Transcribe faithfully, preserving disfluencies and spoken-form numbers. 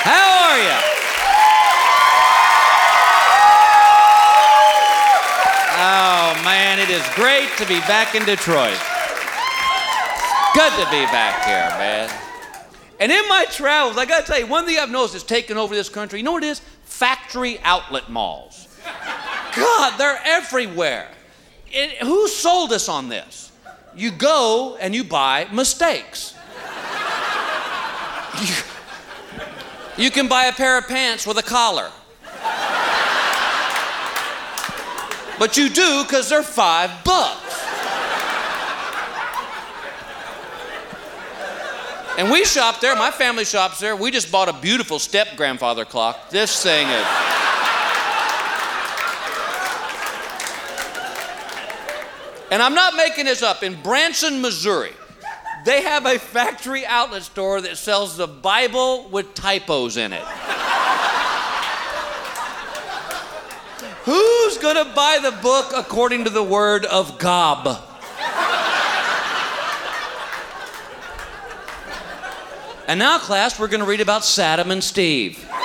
How are you? Oh, man, it is great to be back in Detroit. Good to be back here, man. And in my travels, I got to tell you, one thing I've noticed is taking over this country. You know what it is? Factory outlet malls. God, they're everywhere. It, who sold us on this? You go and you buy mistakes. You, you can buy a pair of pants with a collar. But you do because they're five bucks. And we shop there, my family shops there. We just bought a beautiful step-grandfather clock. This thing is... And I'm not making this up. In Branson, Missouri, they have a factory outlet store that sells the Bible with typos in it. Who's gonna buy the book according to the word of Gob? And now, class, we're gonna read about Saddam and Steve.